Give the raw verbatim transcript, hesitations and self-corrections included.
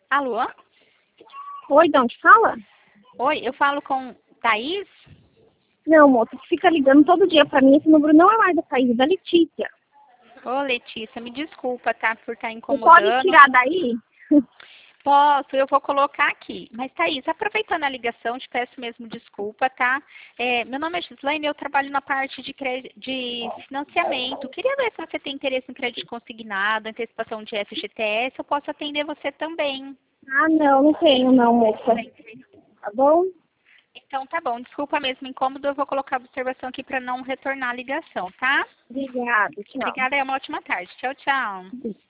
Alô? Oi, de onde fala? Oi, eu falo com Thaís? Não, moça, que fica ligando todo dia pra mim. Esse número não é mais da Thaís, é da Letícia. Ô, Letícia, me desculpa, tá, por estar Você pode incomodando. tirar daí? Posso, eu vou colocar aqui. Mas, Thaís, aproveitando a ligação, te peço mesmo desculpa, tá? É, meu nome é Gislaine, eu trabalho na parte de, cre... de financiamento. Queria ver se você tem interesse em crédito consignado, antecipação de F G T S, eu posso atender você também. Ah, não, não tenho não, moça. Tá bom? Então, tá bom. Desculpa mesmo o incômodo, eu vou colocar a observação aqui para não retornar a ligação, tá? Obrigada, tchau. Obrigada e uma ótima tarde. Tchau, tchau.